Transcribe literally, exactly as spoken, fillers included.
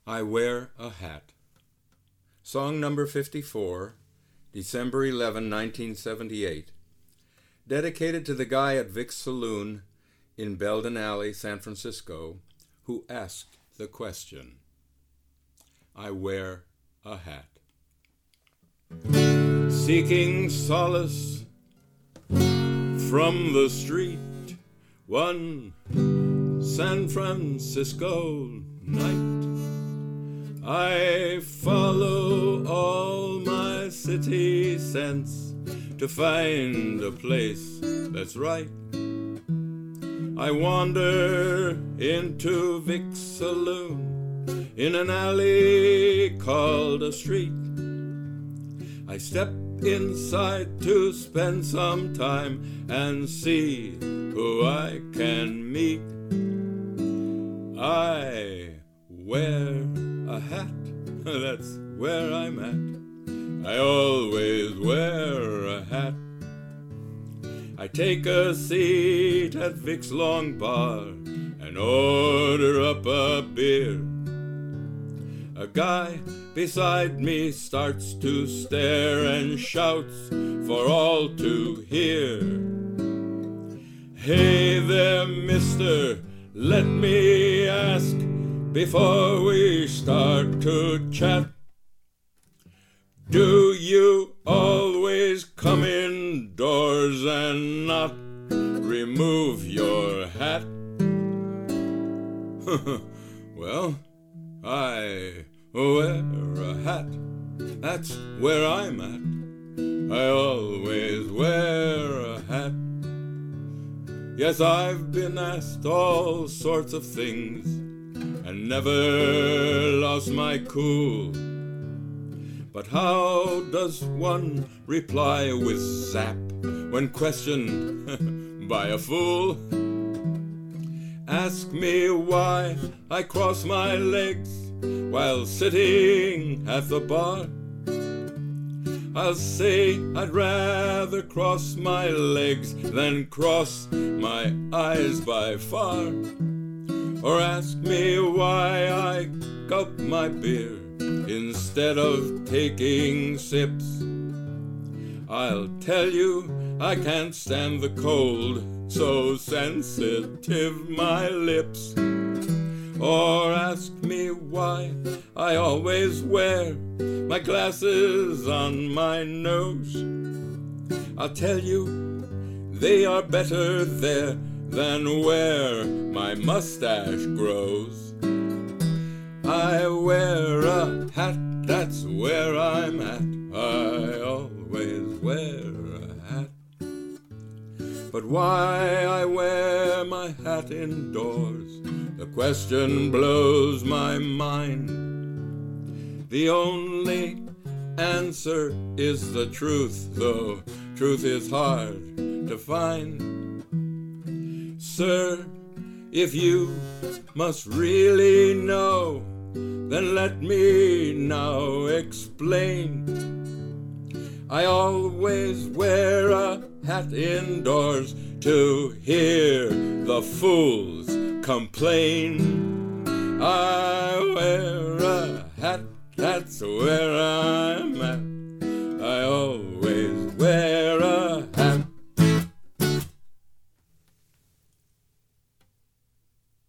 I Wear a Hat. Song number fifty-four, December eleventh, nineteen seventy-eight. Dedicated to the guy at Vic's Saloon in Belden Alley, San Francisco, who asked the question. I wear a hat. Seeking solace from the street, one San Francisco night, I follow all my city sense to find a place that's right. I wander into Vic's Saloon in an alley called a street. I step inside to spend some time and see who I can meet. I wear a hat, that's where I'm at. I always wear a hat. I take a seat at Vic's long bar and order up a beer. A guy beside me starts to stare and shouts for all to hear. Hey there, mister, let me ask before we start to chat. Do you always come indoors and not remove your hat? Well, I wear a hat, that's where I'm at. I always wear a hat. Yes, I've been asked all sorts of things and never lost my cool. But how does one reply with zap when questioned by a fool? Ask me why I cross my legs while sitting at the bar. I'll say I'd rather cross my legs than cross my eyes by far. Or ask me why I gulp my beer instead of taking sips. I'll tell you I can't stand the cold, so sensitive my lips. Or ask me why I always wear my glasses on my nose. I'll tell you they are better there than where my mustache grows. I wear a hat, that's where I'm at. I always wear a hat. But why I wear my hat indoors, the question blows my mind. The only answer is the truth, though truth is hard to find. Sir, if you must really know, then let me now explain. I always wear a hat indoors to hear the fools complain. I wear a hat, that's where I'm at.